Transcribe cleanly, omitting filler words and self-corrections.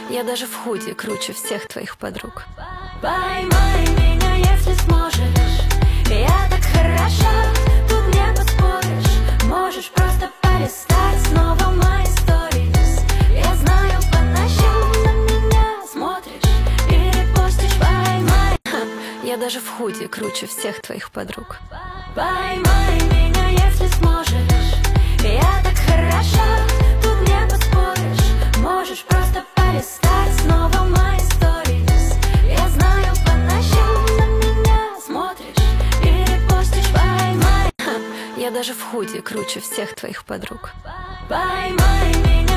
Я даже в худи круче всех твоих подруг. Поймай меня, если сможешь. Я так хороша, тут не поспоришь. Можешь просто полистать снова мои сторис. Я знаю, по ночам на меня смотришь и репостишь. Поймай. Я даже в худи круче всех твоих подруг. Поймай меня, если сможешь. Я так хороша, тут не поспоришь. Можешь просто полистать снова мои сторис. Я знаю, по ночам на меня смотришь и репостишь. Поймай. Я даже в худи круче всех твоих подруг. Поймай меня.